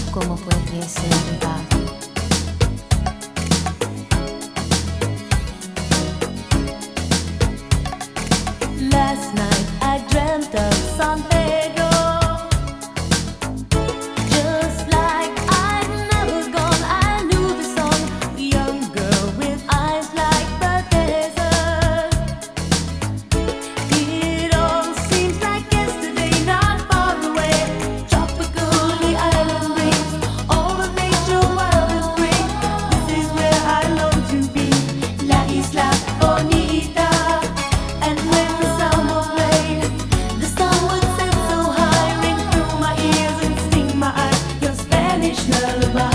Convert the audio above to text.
¿Cómo pudiese olvidar? Last night I dreamt of San Pedro, just like I'd never gone. I knew the song, the young girl with eyes like the desert. It all seems like yesterday, not far away. Tropical, the island brings all of nature wild and free. This is where I long to be, La Isla Bonita. And when the samba played, the sun would set so high, ring through my ears and sting my eyes. Your Spanish lullaby.